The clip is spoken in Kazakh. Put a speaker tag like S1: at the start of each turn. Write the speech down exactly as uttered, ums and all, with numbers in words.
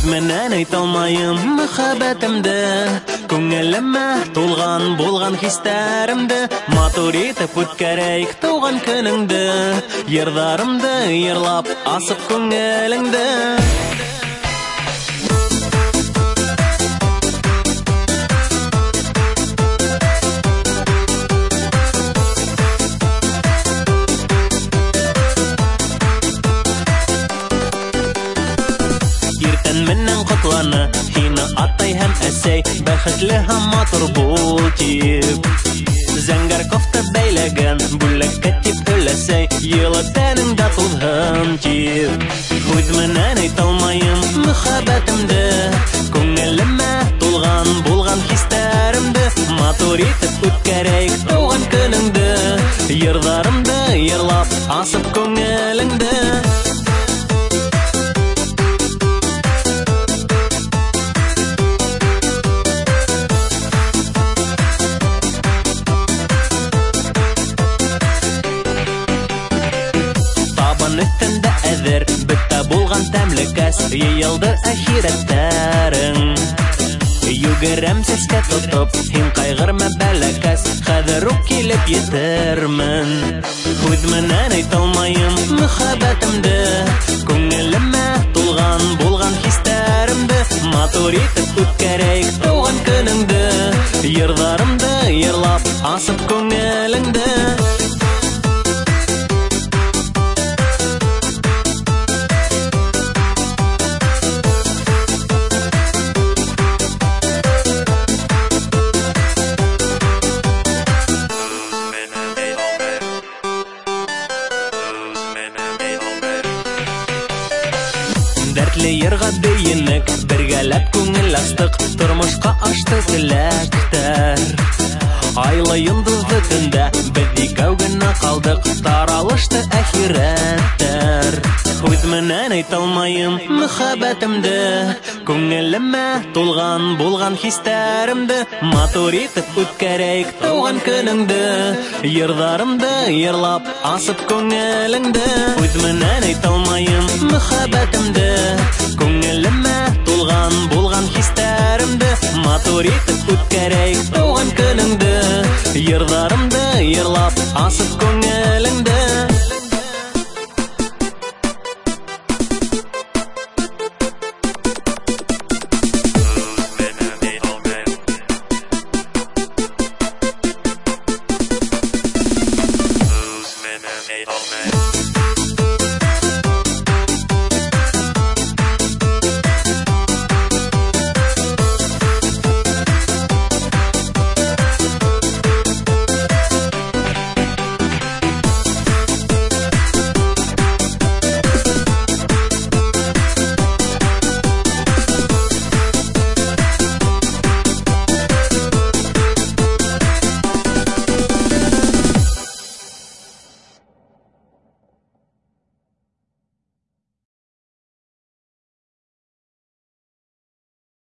S1: менән әйталмайым мөхәббәтемде, күңелемә тулган булган хистәремде, матур итеп үткәрәйек туган көнеңде, йырдарымды йырлап асып күңелеңде. Меннән котланы, һине атай һәм әсәй, бәхетле һәм матур бул тип. Зәңгәр кофта бәйләгән, бүләккә тип өләсәй, йылы тәнеңдә тулһын тип. Һүз менән әйталмайым мөхәббәтемде, күңелемә тулган булган хистәремде, матур итеп үткәрәйек туган көнеңде, йырдарымды йырлап асып күңелеңде. Өстендә әҙер, бөттә булган тәмле кәс, йыйылды әхирәттәрең. Йүгерәм сәскә тотоп, һин ҡайғырма бәләкәс, хәҙер үк килеп етермен. Һүҙ менән әйталмайым мөхәббәтемде, күңелемә тулган булган хистәремде, матур итеп үткәрәйек туган көнеңде, йырдарымды йырлап асып күңелеңде. Дәртле йырға бейенек, бергәләп күңел астык, тормышка ашты теләктәр. Айлы йондозлы төндә без икәү генә калдык, таралышты әхирәттәр. Һүз менән әйталмайым мөхәббәтемде, күңелемә тулган булган хистәремде, матур итеп үткәрәйек туган көнеңде, йырдарымды йырлап асып күңелеңде. Һүз менән әйталмайым мөхәббәтемде, күңелемә тулган булган хистәремде, матур итеп үткәрәйек туган көнеңде, йырдарымды йырлап асып